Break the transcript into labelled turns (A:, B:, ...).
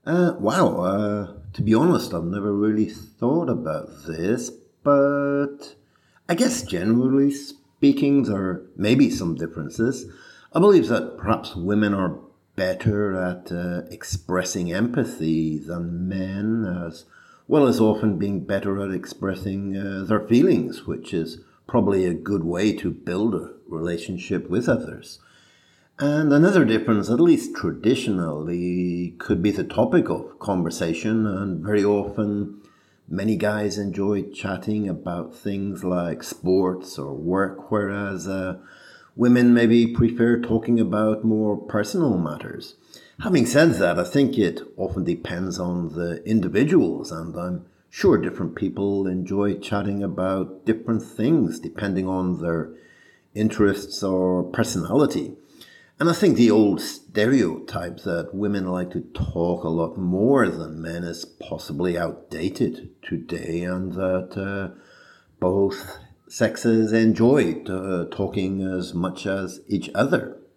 A: To be honest, I've never really thought about this, but I guess generally speaking, there are maybe some differences. I believe that perhaps women are better at expressing empathy than men, as well as often being better at expressing their feelings, which is probably a good way to build a relationship with others. And another difference, at least traditionally, could be the topic of conversation. And very often, many guys enjoy chatting about things like sports or work, whereas women maybe prefer talking about more personal matters. Having said that, I think it often depends on the individuals, and I'm sure different people enjoy chatting about different things depending on their interests or personality. And I think the old stereotype that women like to talk a lot more than men is possibly outdated today, and that both sexes enjoy talking as much as each other.